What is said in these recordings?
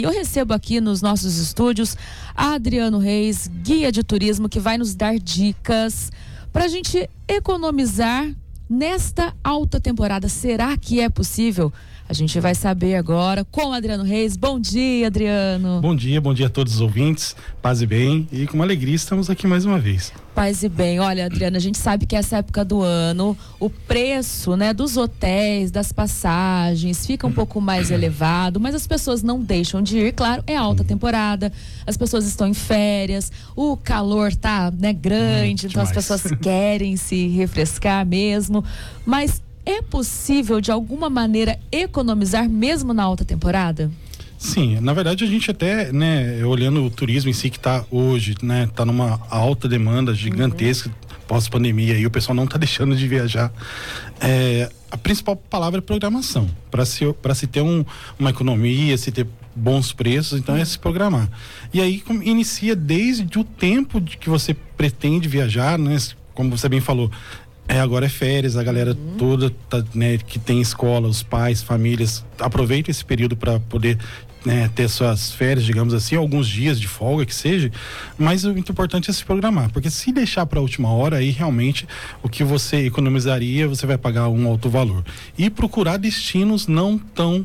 Eu recebo aqui nos nossos estúdios Adriano Reis, guia de turismo, que vai nos dar dicas para a gente economizar nesta alta temporada. Será que é possível? A gente vai saber agora com o Adriano Reis. Bom dia, Adriano. Bom dia a todos os ouvintes. Paz e bem. E com uma alegria estamos aqui mais uma vez. Paz e bem. Olha, Adriano, a gente sabe que essa época do ano, o preço, né, dos hotéis, das passagens, fica um pouco mais elevado, mas as pessoas não deixam de ir. Claro, é alta temporada, as pessoas estão em férias, o calor tá, né, grande, então as pessoas querem se refrescar mesmo, mas é possível, de alguma maneira, economizar mesmo na alta temporada? Sim, na verdade a gente até, né, olhando o turismo em si que está hoje, né, tá numa alta demanda gigantesca pós-pandemia e o pessoal não está deixando de viajar. A principal palavra é programação. Para se ter uma economia, se ter bons preços, então é se programar. E aí inicia desde o tempo de que você pretende viajar, né, como você bem falou. Agora é férias, a galera toda né, que tem escola, os pais, famílias, aproveita esse período para poder, né, ter suas férias, digamos assim, alguns dias de folga que seja, mas o muito importante é se programar, porque se deixar para a última hora, aí realmente o que você economizaria, você vai pagar um alto valor. E procurar destinos não tão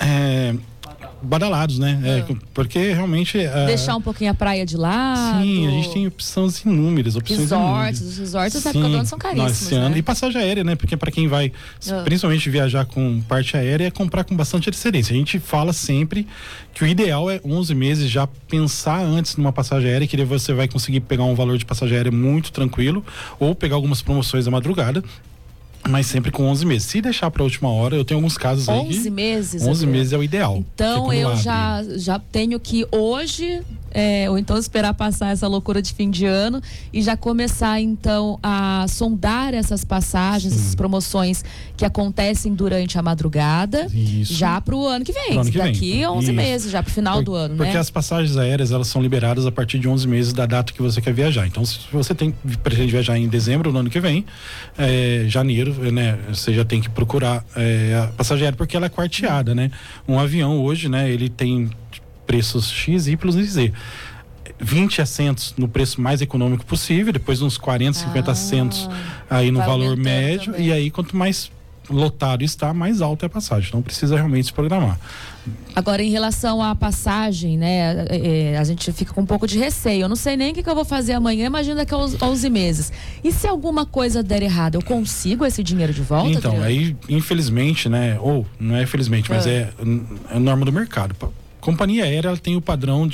badalados, né? Porque realmente deixar um pouquinho a praia de lado. Sim, a gente tem opções inúmeras. Os resorts da época do ano são caríssimos, né? E passagem aérea, né? Porque para quem vai, principalmente viajar com parte aérea, é comprar com bastante antecedência. A gente fala sempre que o ideal é 11 meses já pensar antes numa passagem aérea, que daí você vai conseguir pegar um valor de passagem aérea muito tranquilo, ou pegar algumas promoções da madrugada. Mas sempre com 11 meses. Se deixar para a última hora, eu tenho alguns casos 11 meses? 11 meses é o ideal. Então eu já tenho que hoje, ou então esperar passar essa loucura de fim de ano e já começar então a sondar essas passagens, essas promoções que acontecem durante a madrugada. Isso. Já para o ano que vem. Daqui a 11 meses, já para o final do ano, porque as passagens aéreas, elas são liberadas a partir de 11 meses da data que você quer viajar. Então, se você pretende viajar em dezembro do ano que vem, janeiro, né, você já tem que procurar a passagem aérea, porque ela é quarteada, né? Um avião hoje, né, ele tem preços X, Y e Z. 20 assentos no preço mais econômico possível, depois uns 40, 50 assentos aí no valor médio, também. E aí quanto mais lotado está, mais alta é a passagem. Então precisa realmente se programar. Agora, em relação à passagem, né, a gente fica com um pouco de receio. Eu não sei nem o que eu vou fazer amanhã, imagina daqui a 11 meses. E se alguma coisa der errado, eu consigo esse dinheiro de volta? Então, Adriano? aí, infelizmente, né, ou não é infelizmente, mas é norma do mercado. Companhia aérea, ela tem o padrão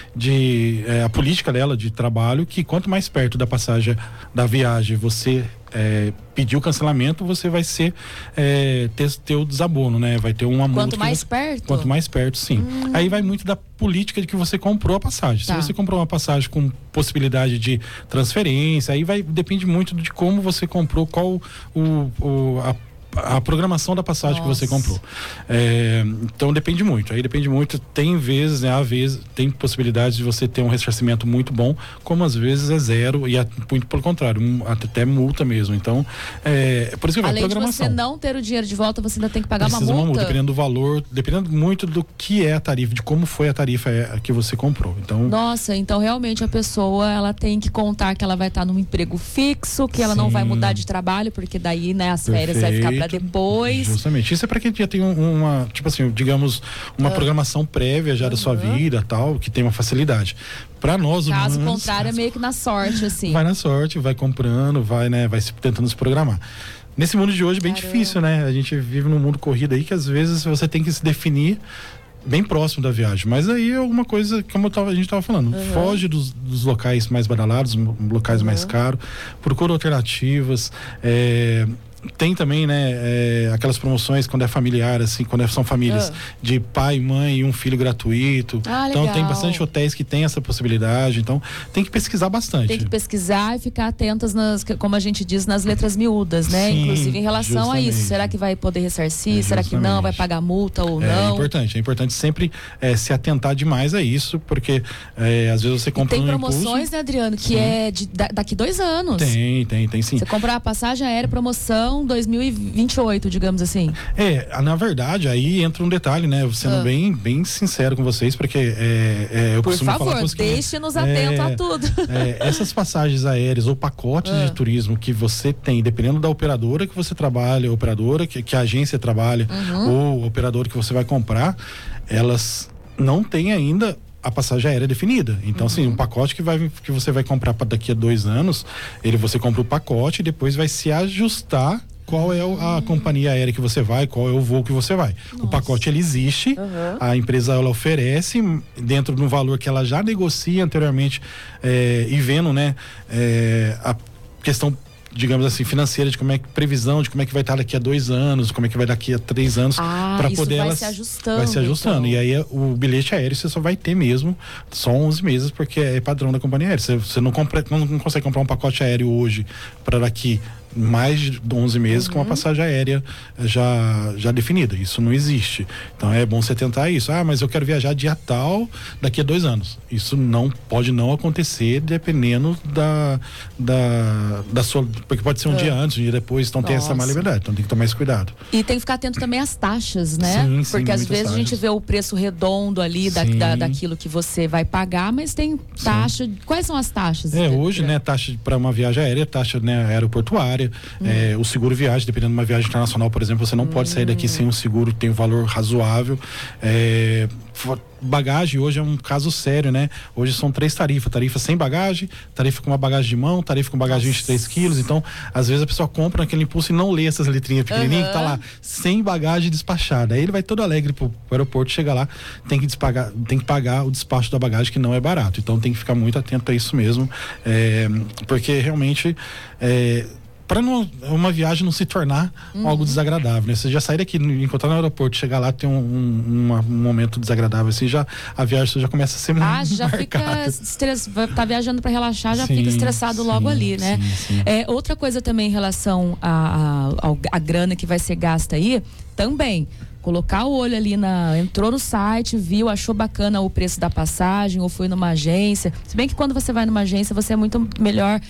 a política dela de trabalho, que quanto mais perto da passagem da viagem você pedir o cancelamento, você vai ter o desabono, né? Vai ter uma multa. Quanto mais perto? Quanto mais perto, sim. Aí vai muito da política de que você comprou a passagem. Se você comprou uma passagem com possibilidade de transferência, aí depende muito de como você comprou, qual a programação da passagem que você comprou. Então depende muito. Aí depende muito. Tem vezes, né? Às vezes tem possibilidade de você ter um ressarcimento muito bom, como às vezes é zero e muito pelo contrário, até multa mesmo. Então, por isso que além programação. De você não ter o dinheiro de volta, você ainda tem que pagar uma multa. Dependendo do valor, dependendo muito do que é a tarifa, de como foi a tarifa que você comprou. Então, nossa, então realmente a pessoa, ela tem que contar que ela vai estar num emprego fixo, que ela não vai mudar de trabalho, porque daí, né, as férias vai ficar para depois. Justamente. Isso é para quem já tem tipo assim, digamos, uma programação prévia já da sua vida, tal, que tem uma facilidade. Para nós, caso contrário, é meio que na sorte, assim. Vai na sorte, vai comprando, vai tentando se programar. Nesse mundo de hoje, bem difícil, né? A gente vive num mundo corrido aí que às vezes você tem que se definir bem próximo da viagem, mas aí é alguma coisa, como a gente estava falando, foge dos locais mais badalados, locais mais caros, procura alternativas, tem também, né, aquelas promoções quando é familiar, assim, quando são famílias de pai, mãe e um filho gratuito. Então tem bastante hotéis que tem essa possibilidade, então tem que pesquisar bastante. Tem que pesquisar e ficar atentas como a gente diz, nas letras miúdas, né? Sim, inclusive em relação a isso. Será que vai poder ressarcir? Será que não? Vai pagar multa ou não? É importante sempre se atentar demais a isso, porque às vezes você compra tem promoções, né, Adriano, que é daqui 2 anos. Tem sim. Você compra a passagem aérea, promoção, versão 2028, digamos assim. Na verdade, aí entra um detalhe, né? Sendo bem sincero com vocês, porque eu Por costumo favor, falar deixe-nos atentos a tudo. Essas passagens aéreas ou pacotes de turismo que você tem, dependendo da operadora que você trabalha, operadora que a agência trabalha, ou operadora que você vai comprar, elas não têm ainda a passagem aérea definida. Então, assim, um pacote que você vai comprar para daqui a 2 anos, você compra o pacote e depois vai se ajustar qual é a companhia aérea que você vai, qual é o voo que você vai. Nossa. O pacote, ele existe, a empresa, ela oferece dentro de um valor que ela já negocia anteriormente, e vendo, né, a questão, digamos assim, financeira, de como é que previsão, de como é que vai estar daqui a 2 anos, como é que vai daqui a 3 anos, para poder vai elas se ajustando. Vai se ajustando. Então. E aí o bilhete aéreo você só vai ter mesmo só 11 meses, porque é padrão da companhia aérea. Você não consegue comprar um pacote aéreo hoje para daqui mais de 11 meses com uma passagem aérea já definida. Isso não existe. Então é bom você tentar isso. Mas eu quero viajar dia tal daqui a 2 anos. Isso pode não acontecer, dependendo da sua, porque pode ser um dia antes, um dia depois, então tem essa má liberdade, então tem que tomar esse cuidado. E tem que ficar atento também às taxas, né? Sim, porque às vezes taxas. A gente vê o preço redondo ali daquilo que você vai pagar, mas tem taxa. Quais são as taxas? Hoje, né, taxa para uma viagem aérea, taxa, né, aeroportuária, o seguro viagem, dependendo de uma viagem internacional, por exemplo, você não pode sair daqui sem um seguro, tem um valor razoável. Bagagem hoje é um caso sério, né? Hoje são 3 tarifas: tarifa sem bagagem, tarifa com uma bagagem de mão, tarifa com bagagem de 23 quilos. Então, às vezes a pessoa compra naquele impulso e não lê essas letrinhas pequenininhas que tá lá, sem bagagem despachada. Aí ele vai todo alegre pro aeroporto, chega lá, tem que pagar o despacho da bagagem, que não é barato. Então tem que ficar muito atento a isso mesmo, porque realmente para uma viagem não se tornar algo desagradável, né? Você já sair daqui, encontrar no aeroporto, chegar lá, ter um momento desagradável assim, a viagem já começa a ser já marcada. Fica tá viajando para relaxar, já fica estressado logo ali, né? Sim. Outra coisa também em relação à grana que vai ser gasta aí, também colocar o olho ali entrou no site, viu, achou bacana o preço da passagem, ou foi numa agência. Se bem que quando você vai numa agência, você é muito melhor.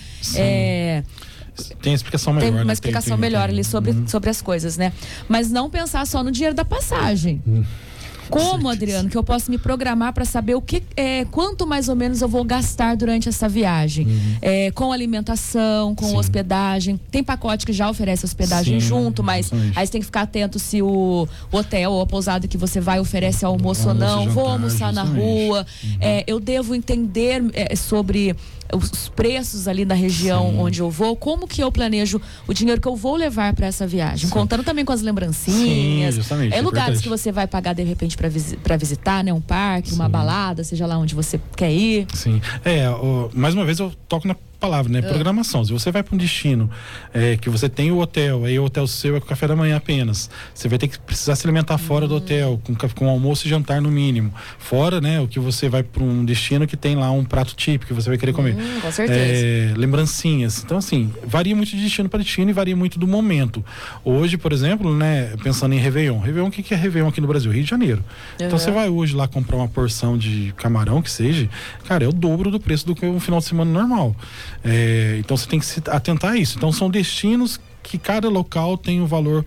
Tem explicação melhor. Tem uma explicação melhor ali sobre as coisas, né? Mas não pensar só no dinheiro da passagem. Como, Adriano, que eu posso me programar para saber quanto mais ou menos eu vou gastar durante essa viagem? Com alimentação, com hospedagem. Tem pacote que já oferece hospedagem junto, mas aí você tem que ficar atento se o hotel ou a pousada que você vai oferece almoço ou não. Jantar, vou almoçar na rua. Eu devo entender sobre os preços ali da região onde eu vou, como que eu planejo o dinheiro que eu vou levar para essa viagem, contando também com as lembrancinhas, lugares que você vai pagar de repente para visitar, né, um parque, uma balada, seja lá onde você quer ir. Sim, mais uma vez eu toco na palavra, né? Programação. Se você vai para um destino que você tem o hotel, aí o hotel seu é com café da manhã apenas, você vai ter que precisar se alimentar fora do hotel, com almoço e jantar no mínimo. Fora, né, o que você vai para um destino que tem lá um prato típico que você vai querer comer. Com certeza. Lembrancinhas. Então, assim, varia muito de destino para destino e varia muito do momento. Hoje, por exemplo, né, pensando em Réveillon. Réveillon, o que é Réveillon aqui no Brasil? Rio de Janeiro. Então, você vai hoje lá comprar uma porção de camarão, que seja, cara, é o dobro do preço do que um final de semana normal. Então você tem que se atentar a isso. Então são destinos que cada local tem um valor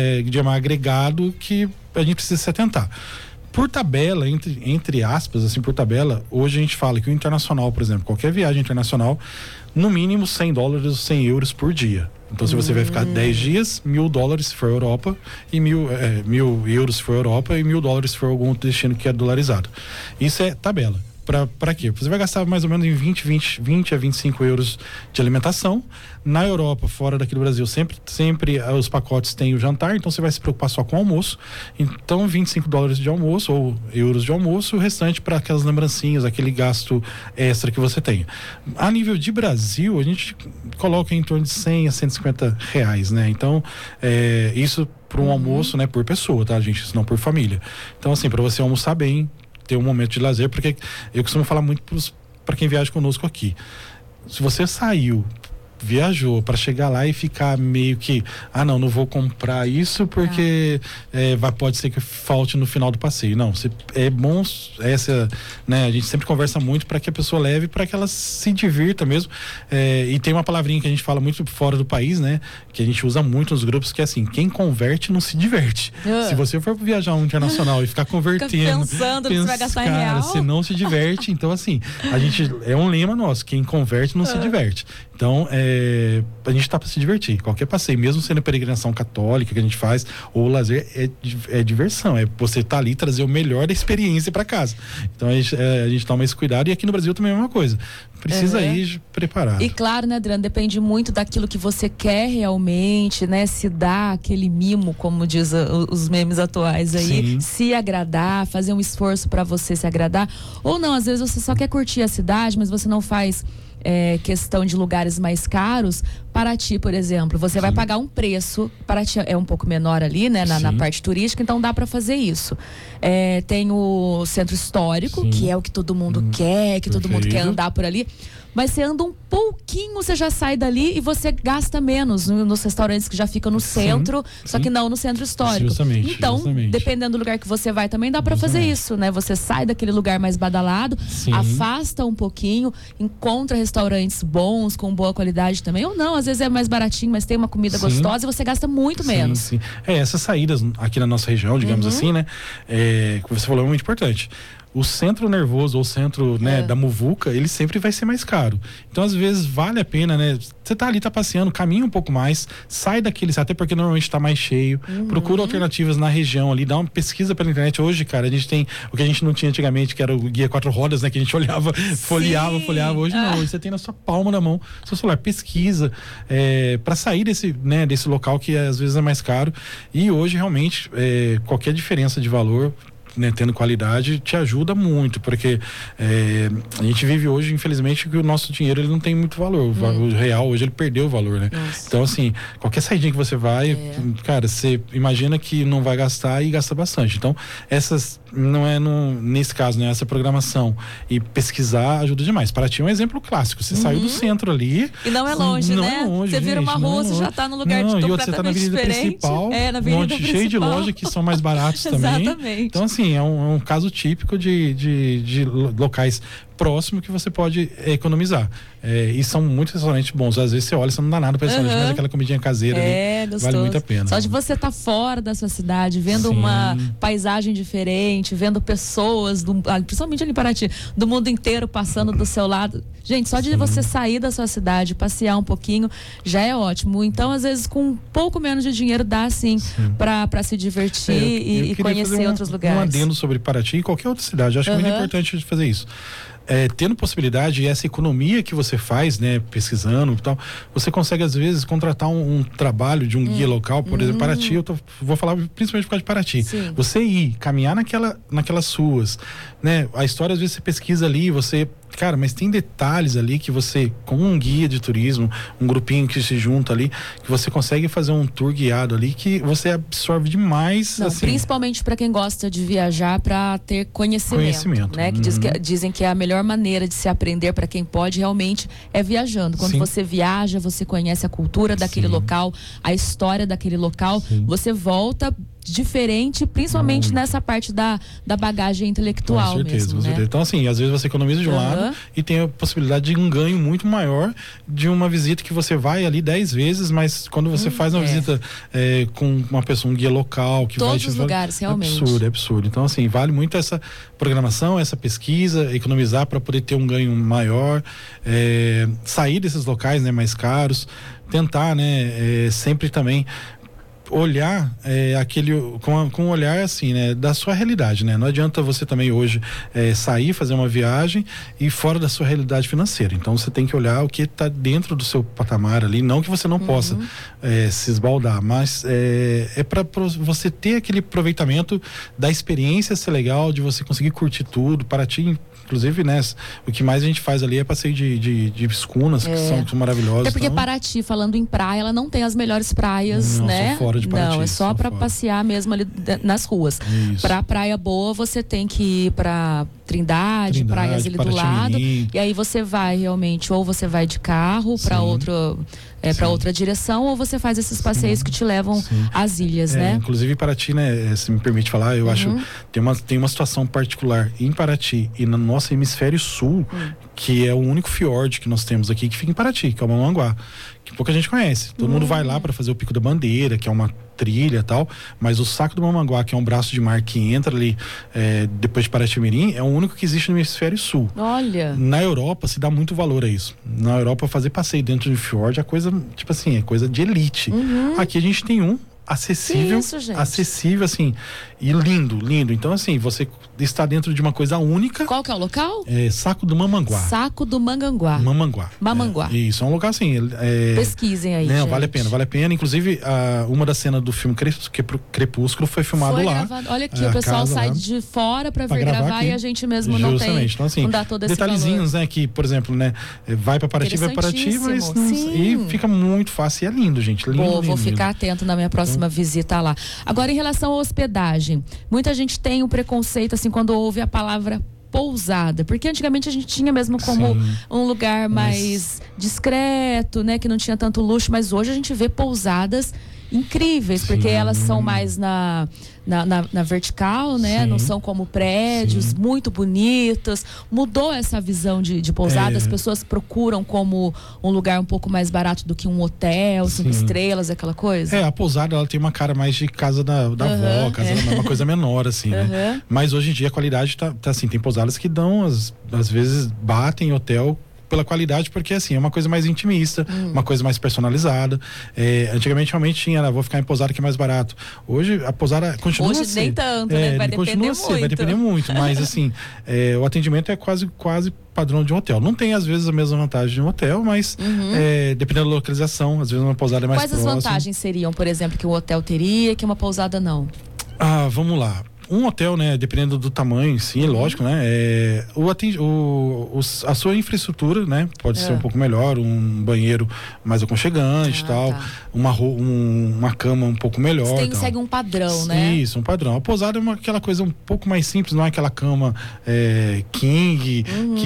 agregado que a gente precisa se atentar. Por tabela, entre aspas, assim, por tabela, hoje a gente fala que o internacional, por exemplo, qualquer viagem internacional, no mínimo $100 ou 100 euros por dia. Então, se você vai ficar 10 dias, $1.000 se for Europa, e 1.000 euros se for Europa, e $1.000 se for algum destino que é dolarizado. Isso é tabela. Para quê? Você vai gastar mais ou menos em 20 a 25 euros de alimentação. Na Europa, fora daqui do Brasil, sempre os pacotes têm o jantar, então você vai se preocupar só com o almoço. Então, $25 de almoço ou euros de almoço, o restante para aquelas lembrancinhas, aquele gasto extra que você tem. A nível de Brasil, a gente coloca em torno de 100 a 150 reais, né? Então, isso para um almoço, né, por pessoa, tá, gente? Isso não por família. Então, assim, para você almoçar bem, ter um momento de lazer, porque eu costumo falar muito para quem viaja conosco aqui. Se você saiu viajou para chegar lá e ficar meio que, não vou comprar isso porque pode ser que falte no final do passeio. Não, é bom né, a gente sempre conversa muito para que a pessoa leve, para que ela se divirta mesmo. E tem uma palavrinha que a gente fala muito fora do país, né, que a gente usa muito nos grupos, que é assim: quem converte não se diverte. Se você for viajar um internacional e ficar convertendo, pensando que você vai gastar em real, você não se diverte. Então, assim, a gente, é um lema nosso: quem converte não se diverte. Então, a gente tá para se divertir. Qualquer passeio, mesmo sendo peregrinação católica que a gente faz, ou lazer, é diversão. É você tá ali, trazer o melhor da experiência para casa. Então, a gente toma esse cuidado. E aqui no Brasil também é a mesma coisa. Precisa ir preparado. E claro, né, Adriano, depende muito daquilo que você quer realmente, né? Se dá aquele mimo, como diz os memes atuais aí. Sim. Se agradar, fazer um esforço para você se agradar. Ou não, às vezes você só quer curtir a cidade, mas você não faz questão de lugares mais caros. Paraty, por exemplo, você vai pagar um preço. Paraty é um pouco menor ali, né, na parte turística, então dá para fazer isso. Tem o centro histórico, que é o que todo mundo quer, que todo mundo quer andar por ali. Mas você anda um pouquinho, você já sai dali e você gasta menos nos restaurantes que já ficam no centro, só que não no centro histórico. Então, dependendo do lugar que você vai, também dá para fazer isso, né? Você sai daquele lugar mais badalado, afasta um pouquinho, encontra restaurantes bons, com boa qualidade também, ou não, às vezes é mais baratinho, mas tem uma comida gostosa e você gasta muito menos. Essas saídas aqui na nossa região, digamos assim, né? Que você falou, é muito importante. O centro nervoso ou o centro, né, da muvuca, ele sempre vai ser mais caro. Então, às vezes, vale a pena, né? Você tá ali, tá passeando, caminha um pouco mais, sai daquele, até porque normalmente tá mais cheio, procura alternativas na região ali, dá uma pesquisa pela internet. Hoje, cara, a gente tem o que a gente não tinha antigamente, que era o guia 4 rodas, né? Que a gente olhava, folheava. Hoje não, hoje você tem na sua palma da mão, seu celular, pesquisa, para sair desse local que às vezes é mais caro. E hoje, realmente, qualquer diferença de valor, né, tendo qualidade, te ajuda muito, porque a gente vive hoje, infelizmente, que o nosso dinheiro ele não tem muito valor. O valor real hoje ele perdeu o valor, né? Nossa. Então, assim, qualquer saidinha que você vai, cara, você imagina que não vai gastar e gasta bastante. Então, essas não é nesse caso, né? Essa programação e pesquisar ajuda demais. Paraty é um exemplo clássico. Você saiu do centro ali. E não é longe, não né? É longe, você vira uma rua, você já tá num lugar completamente você tá na avenida diferente. Principal, na avenida principal. Cheio de lojas que são mais baratos também. Exatamente. Então, assim, é um caso típico de locais próximo que você pode economizar. E são muitos restaurantes bons. Às vezes você olha, você não dá nada para restaurante, mas aquela comidinha caseira ali gostoso. Vale muito a pena. Só de você estar fora da sua cidade, vendo uma paisagem diferente, vendo pessoas, principalmente ali em Paraty, do mundo inteiro passando do seu lado. Gente, só de você sair da sua cidade, passear um pouquinho, já é ótimo. Então, às vezes, com um pouco menos de dinheiro, dá sim para se divertir e conhecer outros lugares. Um adendo sobre Paraty e qualquer outra cidade. Acho muito importante fazer isso. Tendo possibilidade, e essa economia que você faz, né, pesquisando e tal, você consegue às vezes contratar um trabalho de um guia local, por exemplo, Paraty, vou falar principalmente por causa de Paraty. Você ir, caminhar naquelas ruas, né, a história às vezes você pesquisa ali, cara, mas tem detalhes ali que você, com um guia de turismo, um grupinho que se junta ali, que você consegue fazer um tour guiado ali, que você absorve demais. Não, principalmente para quem gosta de viajar, para ter conhecimento, né? Que dizem que é a melhor maneira de se aprender para quem pode realmente é viajando. Quando você viaja, você conhece a cultura daquele local, a história daquele local, você volta diferente, principalmente nessa parte da bagagem intelectual. Com certeza, mesmo, né? Então, assim, às vezes você economiza de um lado e tem a possibilidade de um ganho muito maior de uma visita que você vai ali 10 vezes, mas quando você faz uma visita com uma pessoa, um guia local, que todos os lugares, realmente. É absurdo. Então, assim, vale muito essa programação, essa pesquisa, economizar para poder ter um ganho maior, sair desses locais, né, mais caros, tentar, né, sempre também olhar com um olhar assim, né, da sua realidade, né? Não adianta você também hoje sair, fazer uma viagem e fora da sua realidade financeira. Então você tem que olhar o que está dentro do seu patamar ali, não que você não possa se esbaldar, mas para você ter aquele aproveitamento da experiência ser legal, de você conseguir curtir tudo. Paraty, inclusive, né, o que mais a gente faz ali é passeio de escunas, que são maravilhosas. Até porque Paraty, falando em praia, ela não tem as melhores praias, né? fora de Paraty. Não, é só para passear mesmo ali nas ruas. Para Praia Boa, você tem que ir para Trindade, praias ali do lado. E aí você vai realmente, ou você vai de carro para para outra direção, ou você faz esses passeios que te levam às ilhas, né? Inclusive Paraty, né, se me permite falar, eu acho tem uma situação particular em Paraty e no nosso hemisfério sul, que é o único fiord que nós temos aqui que fica em Paraty, que é o Mamanguá, que pouca gente conhece. Todo mundo vai lá para fazer o Pico da Bandeira, que é uma trilha e tal, mas o Saco do Mamanguá, que é um braço de mar que entra ali depois de Paraty-Mirim, é o único que existe no hemisfério sul. Olha! Na Europa se dá muito valor a isso. Na Europa fazer passeio dentro de fiord é coisa, tipo assim, é coisa de elite. Aqui a gente tem um acessível, acessível assim, e lindo. Então assim, você está dentro de uma coisa única. Qual que é o local? Saco do Mamanguá. Saco do Mamanguá. Mamanguá. Isso, é um lugar assim. Pesquisem aí, né, gente. Vale a pena. Inclusive, uma das cenas do filme Crepúsculo foi filmado lá. Gravado. Olha aqui, o pessoal sai de fora para vir gravar e a gente mesmo não tem. Então, assim, não dá todo esse detalhezinhos, valor. né, que, por exemplo, né, vai para Paraty, mas e fica muito fácil e é lindo, gente. Lindo, vou ficar atento na minha próxima visita lá. Agora, em relação à hospedagem, muita gente tem um preconceito, assim, quando ouve a palavra pousada, porque antigamente a gente tinha mesmo como um lugar mais discreto, né, que não tinha tanto luxo, mas hoje a gente vê pousadas incríveis, porque elas são mais na vertical, né? Não são como prédios, muito bonitas. Mudou essa visão de pousada, as pessoas procuram como um lugar um pouco mais barato do que um hotel, 5 estrelas, aquela coisa. A pousada, ela tem uma cara mais de casa da avó, uma coisa menor, assim, né? Mas hoje em dia a qualidade tá assim, tem pousadas que dão, às vezes batem hotel pela qualidade, porque assim, é uma coisa mais intimista, uma coisa mais personalizada. Antigamente realmente tinha, vou ficar em pousada que é mais barato. Hoje a pousada continua Hoje nem tanto, né? Vai depender muito. Mas assim, o atendimento é quase padrão de um hotel. Não tem às vezes a mesma vantagem de um hotel, mas dependendo da localização, às vezes uma pousada é mais próxima. Quais as vantagens seriam, por exemplo, que um hotel teria que uma pousada não? Vamos lá. Um hotel, né, dependendo do tamanho, sim, lógico, né, a sua infraestrutura, né, pode ser um pouco melhor, um banheiro mais aconchegante, tal, uma cama um pouco melhor. Segue um padrão, né? Isso, um padrão. A pousada é aquela coisa um pouco mais simples, não é aquela cama king,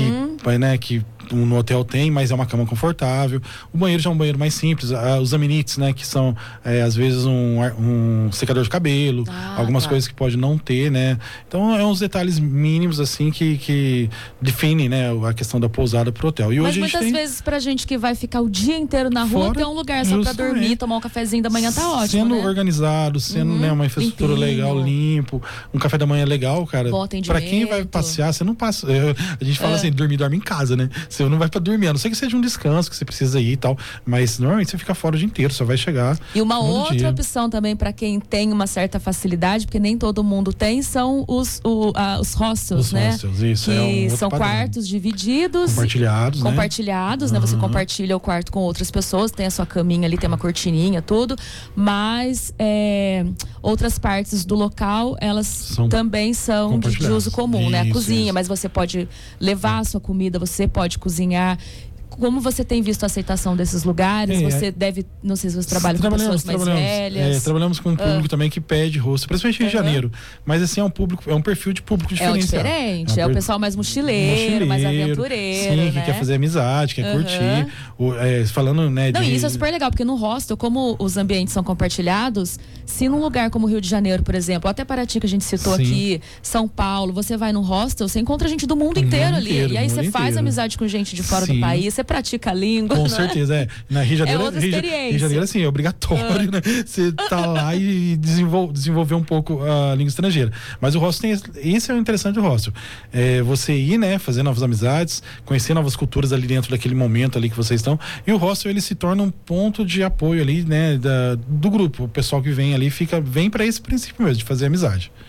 que no hotel tem, mas é uma cama confortável. O banheiro já é um banheiro mais simples. Os amenities, né, que são às vezes um secador de cabelo, algumas coisas que pode não ter, né? Então é uns detalhes mínimos assim que definem, né, a questão da pousada pro hotel. Mas hoje muitas vezes pra gente que vai ficar o dia inteiro na rua, ter um lugar só pra dormir, tomar um cafezinho da manhã tá ótimo, sendo né? organizado, sendo uma infraestrutura legal, limpo, um café da manhã legal, cara. Pra quem vai passear, você não passa. A gente fala assim, dorme em casa, né? Você não vai pra dormir, a não ser que seja um descanso que você precisa ir e tal, mas normalmente você fica fora o dia inteiro, só vai chegar. E uma outra opção também pra quem tem uma certa facilidade, porque nem todo mundo tem, são os hostels, né? Hostels, isso, que são quartos divididos, compartilhados, né? Você compartilha o quarto com outras pessoas, tem a sua caminha ali, tem uma cortininha, tudo, mas outras partes do local, elas também são de uso comum, né? A cozinha, mas você pode levar a sua comida, você pode cozinhar. Como você tem visto a aceitação desses lugares? Você deve, não sei se você trabalha com pessoas mais velhas. Trabalhamos com um público também que pede hostel, principalmente em Rio de Janeiro. Mas assim, é um perfil de público diferenciado. Diferente, é o pessoal mais mochileiro, mais aventureiro, sim, que quer fazer amizade, quer curtir. Falando, né, não, e isso é super legal, porque no hostel, como os ambientes são compartilhados, se num lugar como Rio de Janeiro, por exemplo, até Paraty que a gente citou aqui, São Paulo, você vai no hostel, você encontra gente do mundo inteiro ali. E aí você faz amizade com gente de fora do país, você pratica a língua. Com certeza, Na Rio de Janeiro, outra experiência. Rio de Janeiro, assim, é obrigatório, né? Você tá lá e desenvolver um pouco a língua estrangeira. Mas o hostel isso é o interessante do hostel. Você ir, né, fazer novas amizades, conhecer novas culturas ali dentro daquele momento ali que vocês estão. E o hostel, ele se torna um ponto de apoio ali, né, do grupo. O pessoal que vem ali vem para esse princípio mesmo, de fazer amizade.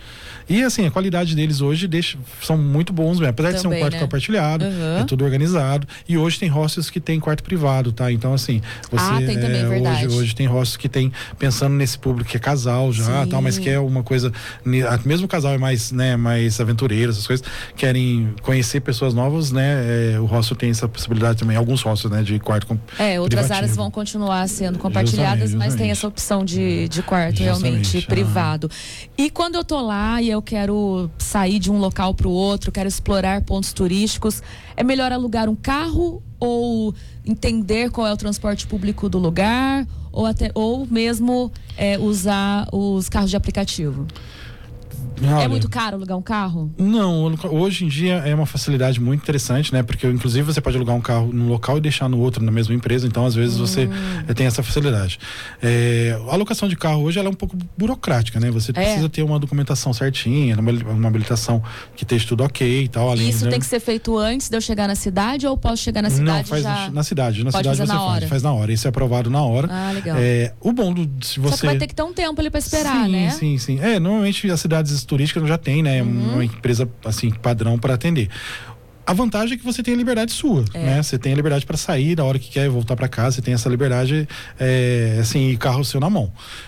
E assim, a qualidade deles hoje são muito bons mesmo. Apesar de ser um quarto compartilhado, é tudo organizado. E hoje tem hostels que tem quarto privado, tá? Então assim, você tem também, verdade. Hoje tem hostels que tem, pensando nesse público que é casal já, tal, mas que é uma coisa, mesmo o casal é mais, né, mais aventureiro, essas coisas, querem conhecer pessoas novas, né? O hostel tem essa possibilidade também, alguns hostels, né, de quarto outras privativo. Áreas vão continuar sendo compartilhadas, justamente. Mas tem essa opção de quarto realmente privado. E quando eu tô lá e eu quero sair de um local para o outro, quero explorar pontos turísticos, é melhor alugar um carro ou entender qual é o transporte público do lugar ou mesmo usar os carros de aplicativo? Olha, é muito caro alugar um carro? Não, hoje em dia é uma facilidade muito interessante, né? Porque inclusive você pode alugar um carro num local e deixar no outro na mesma empresa, então às vezes você tem essa facilidade. A alocação de carro hoje ela é um pouco burocrática, né? Você precisa ter uma documentação certinha, uma habilitação que esteja tudo ok e tal. Além, isso tem que ser feito antes de eu chegar na cidade ou posso chegar na cidade? Não, faz já... na cidade. Na pode cidade você faz na hora. Isso é aprovado na hora. Legal. O bom se você... Só que vai ter que ter um tempo ali pra esperar, sim, né? Sim. Normalmente as cidades turísticas já tem, né? Uma empresa assim padrão para atender. A vantagem é que você tem a liberdade sua, né? Você tem a liberdade para sair da hora que quer, voltar para casa. Você tem essa liberdade, assim, carro seu na mão.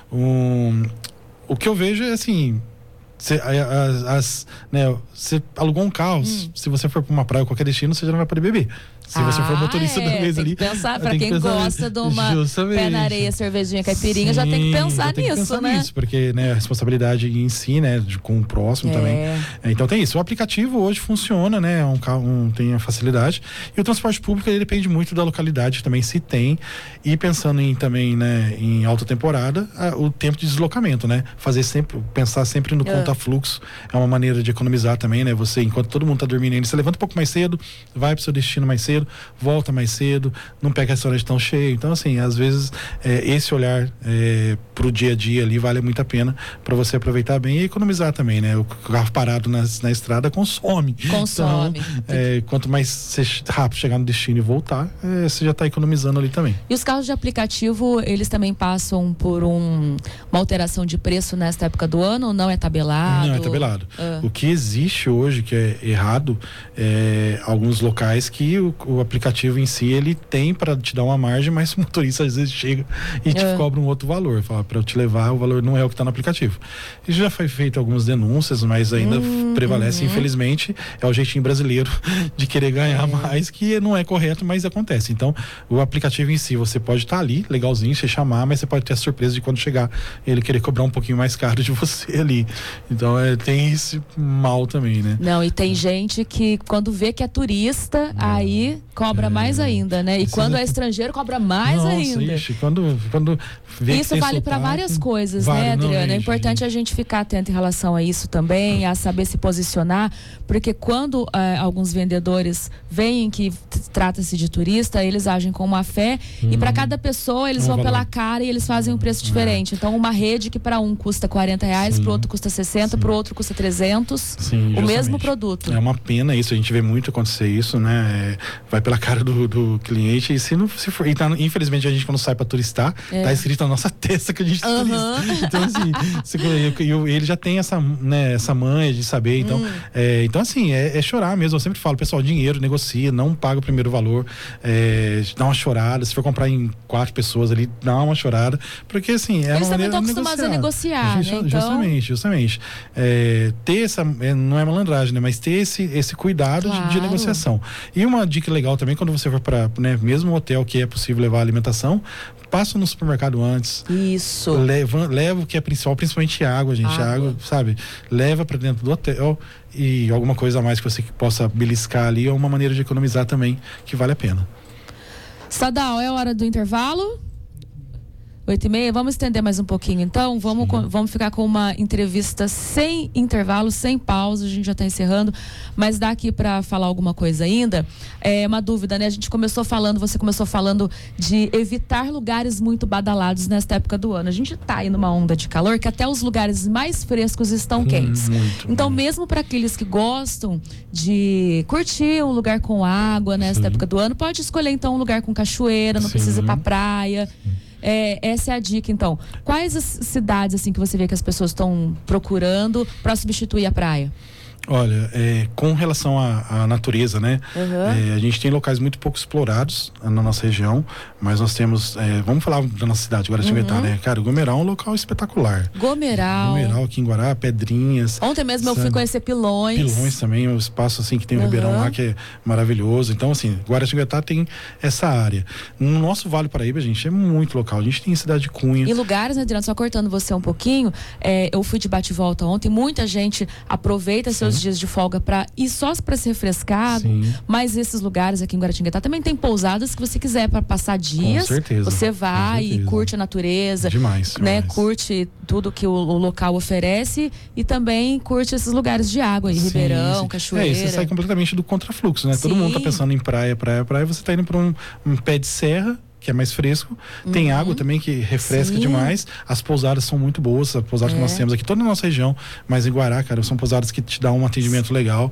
O que eu vejo é assim. Você alugou um carro, se você for para uma praia ou qualquer destino, você já não vai poder beber. Se você for motorista da vez ali. Pensar, para quem gosta de uma pé na areia, cervejinha, caipirinha, já tem que pensar nisso, né? Porque, né, a responsabilidade em si, né, com o próximo também. Então tem isso. O aplicativo hoje funciona, né? Tem a facilidade. E o transporte público, ele depende muito da localidade também, se tem. E pensando também, né, em alta temporada, o tempo de deslocamento, né? Pensar sempre no conta-fluxo é uma maneira de economizar também, né? Você, enquanto todo mundo tá dormindo ainda, você levanta um pouco mais cedo, vai pro seu destino mais cedo, volta mais cedo, não pega restaurante tão cheio. Então, assim, às vezes esse olhar pro dia a dia ali vale muito a pena para você aproveitar bem e economizar também, né? O carro parado na estrada consome. Então, quanto mais rápido chegar no destino e voltar, você já está economizando ali também. E os carros de aplicativo, eles também passam por uma alteração de preço nesta época do ano ou não é tabelado? Não é tabelado. O que existe hoje, que é errado, alguns locais que o aplicativo em si, ele tem para te dar uma margem, mas o motorista às vezes chega e te cobra um outro valor. Fala, para eu te levar, o valor não é o que está no aplicativo. Isso já foi feito algumas denúncias, mas ainda prevalece, infelizmente, é o jeitinho brasileiro de querer ganhar mais, que não é correto, mas acontece. Então, o aplicativo em si, você pode estar ali, legalzinho, você chamar, mas você pode ter a surpresa de quando chegar, ele querer cobrar um pouquinho mais caro de você ali. Então, tem esse mal também, né? Não, e tem gente que quando vê que é turista, aí cobra mais ainda, né? E quando é estrangeiro, cobra mais ainda. Ixi, quando vê isso vale para várias coisas, né, Adriana? É importante a gente ficar atento em relação a isso também, a saber se posicionar, porque quando alguns vendedores veem que trata-se de turista, eles agem com má fé e para cada pessoa eles vão pela cara e eles fazem um preço diferente. Então, uma rede que para um custa R$40, para o outro custa 60, para o outro custa 300, o mesmo produto. É uma pena isso, a gente vê muito acontecer isso, né? Vai pela cara do cliente e se for, infelizmente a gente quando sai para turistar, tá escrito na nossa testa que a gente turista. Então assim, ele já tem essa manha de saber, então assim, é chorar mesmo. Eu sempre falo, pessoal, dinheiro, negocia, não paga o primeiro valor, dá uma chorada, se for comprar em 4 pessoas ali, dá uma chorada, porque assim, eles também estão acostumados a negociar, né? Então... Justamente. Ter essa, não é malandragem, né? Mas ter esse cuidado de negociação. E uma dica legal também, quando você for para, né, mesmo hotel que é possível levar alimentação, passa no supermercado antes. Isso. Leva o que é principal, principalmente água, gente. Água, sabe? Leva para dentro do hotel e alguma coisa a mais que você possa beliscar ali é uma maneira de economizar também, que vale a pena. Sadal, é hora do intervalo? 8h30, vamos estender mais um pouquinho então, vamos ficar com uma entrevista sem intervalo, sem pausa, a gente já está encerrando, mas dá aqui para falar alguma coisa ainda. Uma dúvida, né? Você começou falando de evitar lugares muito badalados nesta época do ano. A gente está aí numa onda de calor que até os lugares mais frescos estão quentes. Então, mesmo para aqueles que gostam de curtir um lugar com água nesta época do ano, pode escolher então um lugar com cachoeira, não precisa ir para praia. essa é a dica, então. Quais as cidades, assim, que você vê que as pessoas estão procurando para substituir a praia? Olha, com relação à natureza, né? A gente tem locais muito pouco explorados na nossa região, mas nós temos, vamos falar da nossa cidade, Guaratinguetá, né? Cara, o Gomeral é um local espetacular. Gomeral aqui em Guará, Pedrinhas. Ontem mesmo eu fui conhecer Pilões. Pilões também, um espaço assim que tem o Ribeirão lá, que é maravilhoso. Então, assim, Guaratinguetá tem essa área. No nosso Vale Paraíba, gente, é muito local. A gente tem cidade de Cunha. E lugares, né, Adriano, só cortando você um pouquinho, eu fui de bate e volta ontem, muita gente aproveita seus dias de folga para ir só para se refrescar, mas esses lugares aqui em Guaratinguetá também tem pousadas que você quiser para passar dias, com certeza, você vai e curte a natureza, demais. Curte tudo que o local oferece e também curte esses lugares de água, Ribeirão, cachoeira. Você sai completamente do contrafluxo, né? Todo mundo tá pensando em praia, você tá indo para um pé de serra, que é mais fresco, tem água também que refresca demais, as pousadas são muito boas, as pousadas que nós temos aqui, toda na nossa região, mas em Guará, cara, são pousadas que te dão um atendimento legal,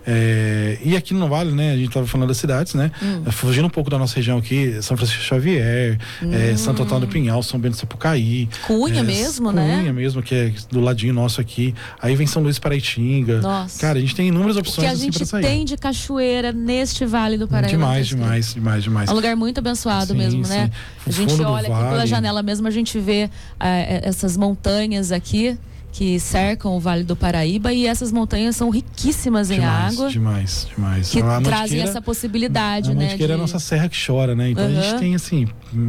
e aqui no Vale, né, a gente tava falando das cidades, né, fugindo um pouco da nossa região aqui, São Francisco Xavier, Santo Antônio do Pinhal, São Bento do Sapucaí, Cunha mesmo, né? Cunha mesmo, que é do ladinho nosso aqui, aí vem São Luís Paraitinga, cara, a gente tem inúmeras opções assim pra sair. Que a gente tem de cachoeira neste Vale do Paraíba. Demais. É um lugar muito abençoado mesmo, né? A gente olha aqui pela janela mesmo, a gente vê essas montanhas aqui que cercam o Vale do Paraíba, e essas montanhas são riquíssimas em água. Demais. Que trazem essa possibilidade, né? A Mantiqueira é a nossa serra que chora, né? Então a gente tem assim,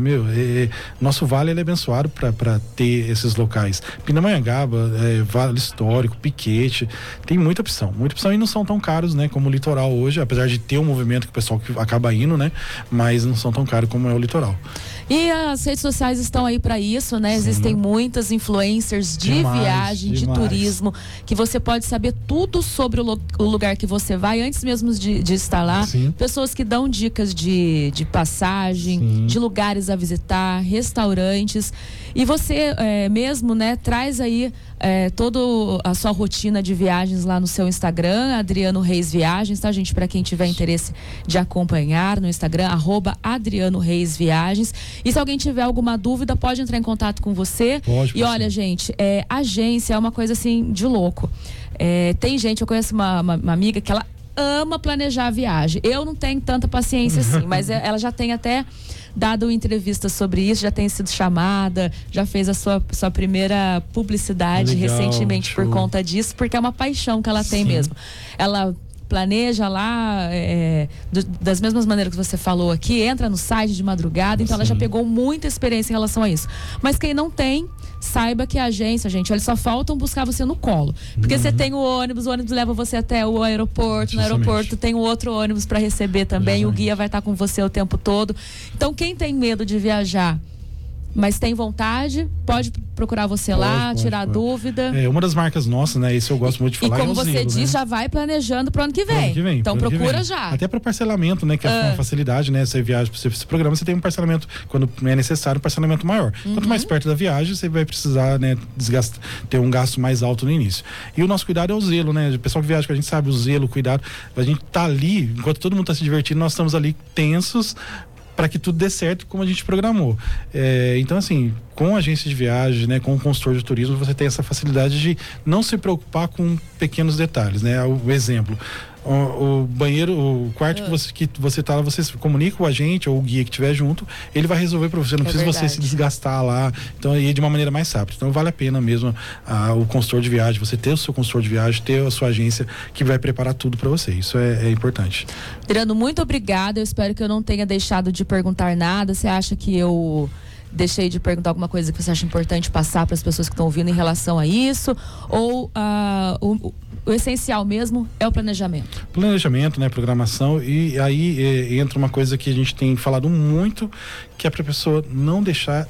nosso vale ele é abençoado para ter esses locais. Pindamonhangaba, Vale Histórico, Piquete, tem muita opção e não são tão caros, né? Como o litoral hoje, apesar de ter um movimento que o pessoal acaba indo, né? Mas não são tão caros como é o litoral. E as redes sociais estão aí para isso, né? Existem muitas influencers de viagem, de turismo, que você pode saber tudo sobre o lugar que você vai antes mesmo de estar lá. Pessoas que dão dicas de passagem, de lugares a visitar, restaurantes. E você mesmo, né, traz aí toda a sua rotina de viagens lá no seu Instagram, Adriano Reis Viagens, tá, gente? Para quem tiver interesse de acompanhar no Instagram, @Adriano Reis Viagens. E se alguém tiver alguma dúvida, pode entrar em contato com você. E olha, gente, agência é uma coisa assim de louco. Tem gente, eu conheço uma amiga que ela ama planejar a viagem. Eu não tenho tanta paciência assim, mas ela já tem até dado entrevista sobre isso, já tem sido chamada, já fez a sua primeira publicidade recentemente por conta disso, porque é uma paixão que ela tem mesmo. Ela planeja lá das mesmas maneiras que você falou aqui, entra no site de madrugada, então ela já pegou muita experiência em relação a isso. Mas quem não tem, saiba que a agência, gente, eles só faltam buscar você no colo. Porque você tem o ônibus leva você até o aeroporto, no aeroporto tem o outro ônibus para receber também, o guia vai estar com você o tempo todo. Então quem tem medo de viajar, mas tem vontade, pode procurar você lá, tirar dúvida. Uma das marcas nossas, né? Isso eu gosto muito de falar. E como você disse, já vai planejando pro ano que vem. Então procura já. Até para parcelamento, né? Que é uma facilidade, né? Você viaja para esse programa, você tem um parcelamento, quando é necessário, um parcelamento maior. Quanto mais perto da viagem, você vai precisar, né? Ter um gasto mais alto no início. E o nosso cuidado é o zelo, né? O pessoal que viaja com a gente sabe o zelo, o cuidado. A gente tá ali, enquanto todo mundo tá se divertindo, nós estamos ali tensos para que tudo dê certo como a gente programou. Então, assim, com a agência de viagem, né, com o consultor de turismo, você tem essa facilidade de não se preocupar com pequenos detalhes, né? O exemplo, o banheiro, o quarto que você tá lá, você comunica com o agente ou o guia que estiver junto, ele vai resolver para você, não precisa você se desgastar lá, então aí de uma maneira mais rápida. Então vale a pena mesmo o consultor de viagem, você ter o seu consultor de viagem, ter a sua agência que vai preparar tudo para você, isso é importante. Adriano, muito obrigada, eu espero que eu não tenha deixado de perguntar nada. Você acha que eu deixei de perguntar alguma coisa que você acha importante passar para as pessoas que estão ouvindo em relação a isso? Ou o essencial mesmo é o planejamento? Planejamento, né? Programação. E aí entra uma coisa que a gente tem falado muito, que é para a pessoa não deixar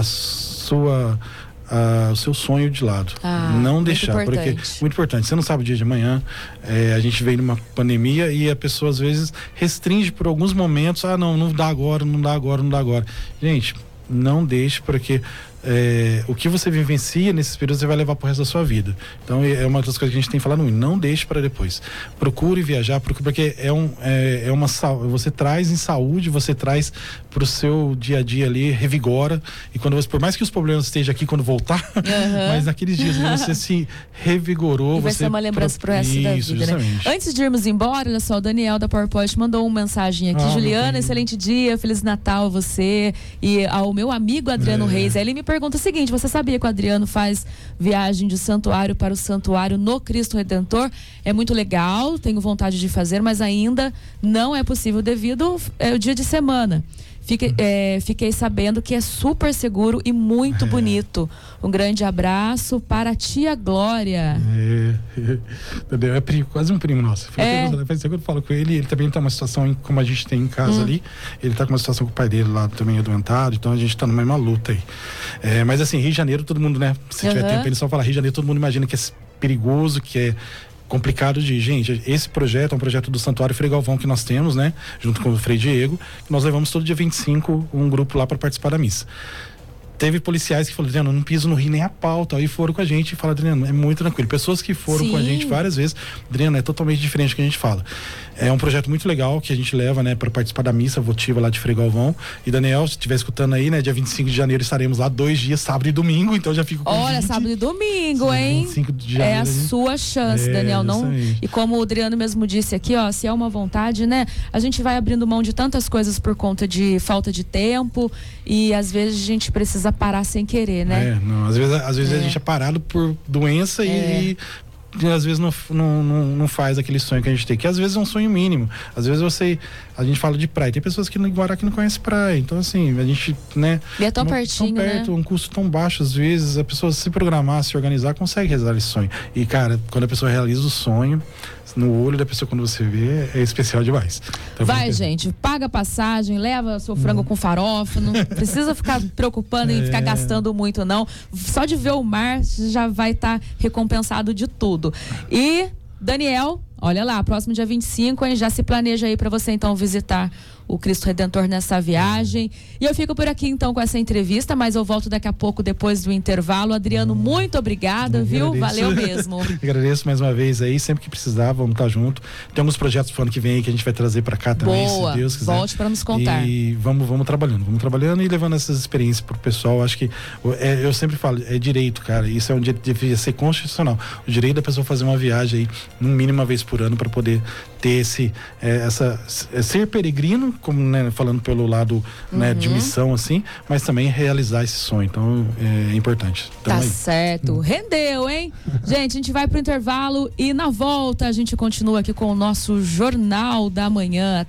o seu sonho de lado. Não deixar, porque muito importante, você não sabe o dia de amanhã, a gente vem numa pandemia e a pessoa às vezes restringe por alguns momentos, não dá agora. Gente, não deixe, porque o que você vivencia nesses períodos você vai levar pro resto da sua vida. Então é uma das coisas que a gente tem falado muito, não deixe para depois. Procure viajar, porque você traz em saúde, você traz pro seu dia a dia ali, revigora, e quando você, por mais que os problemas estejam aqui quando voltar, mas naqueles dias você se revigorou. E vai ser uma lembrança pro resto da vida, né? Antes de irmos embora, olha só, o Daniel da PowerPoint mandou uma mensagem aqui. Juliana, excelente dia, Feliz Natal a você e ao meu amigo Adriano Reis. Aí ele me pergunta o seguinte: você sabia que o Adriano faz viagem de santuário para o santuário no Cristo Redentor? É muito legal, tenho vontade de fazer, mas ainda não é possível devido ao dia de semana. Fiquei sabendo que é super seguro e muito bonito. Um grande abraço para a tia Glória. É quase um primo nosso. Faz tempo que eu falo com ele também tá numa situação como a gente tem em casa ali. Ele tá com uma situação com o pai dele lá também adoentado, então a gente tá numa mesma luta aí. Mas assim, Rio de Janeiro, todo mundo, né? Se tiver tempo, ele só falar Rio de Janeiro, todo mundo imagina que é perigoso, que é complicado gente, esse projeto é um projeto do Santuário Frei Galvão que nós temos, né, junto com o Frei Diego, que nós levamos todo dia 25 um grupo lá para participar da missa. Teve policiais que falaram, Adriano, não piso no rio nem a pau, tal, e foram com a gente e falaram, Adriano, é muito tranquilo. Pessoas que foram com a gente várias vezes, Adriano, é totalmente diferente do que a gente fala. É um projeto muito legal que a gente leva, né, para participar da missa votiva lá de Frei Galvão. E Daniel, se estiver escutando aí, né, dia 25 de janeiro estaremos lá 2 dias, sábado e domingo, então já fico com Olha, sábado e domingo, hein? 25 de janeiro, é a sua chance, Daniel. Não... E como o Adriano mesmo disse aqui, ó, se é uma vontade, né, a gente vai abrindo mão de tantas coisas por conta de falta de tempo e às vezes a gente precisa parar sem querer, né? Às vezes a gente é parado por doença e às vezes não faz aquele sonho que a gente tem, que às vezes é um sonho mínimo. Às vezes a gente fala de praia, tem pessoas que no Guará que não conhecem praia, então assim, a gente, né? E é tão pertinho, tão perto, né? Um custo tão baixo, às vezes a pessoa se programar, se organizar, consegue realizar esse sonho. E cara, quando a pessoa realiza o sonho, no olho da pessoa, quando você vê, é especial demais. Então, vai, gente, paga a passagem, leva seu frango com farofa, não precisa ficar preocupando em ficar gastando muito, não. Só de ver o mar já vai estar recompensado de tudo. E, Daniel, olha lá, próximo dia 25, hein, já se planeja aí para você então visitar o Cristo Redentor nessa viagem. E eu fico por aqui então com essa entrevista, mas eu volto daqui a pouco depois do intervalo. Adriano, muito obrigada, viu? Valeu mesmo. Agradeço mais uma vez aí, sempre que precisar, vamos estar junto. Tem alguns projetos pro ano que vem aí que a gente vai trazer para cá também, se Deus quiser. Volte para nos contar. E vamos trabalhando e levando essas experiências pro pessoal. Acho que eu sempre falo, é direito, cara. Isso é um direito, devia ser constitucional. O direito da pessoa fazer uma viagem aí, no mínimo uma vez por ano, para poder ter ser peregrino, como, né, falando pelo lado, né, de missão, assim, mas também realizar esse sonho. Então é importante. Tá certo. Rendeu, hein? Gente, a gente vai pro intervalo e na volta a gente continua aqui com o nosso Jornal da Manhã.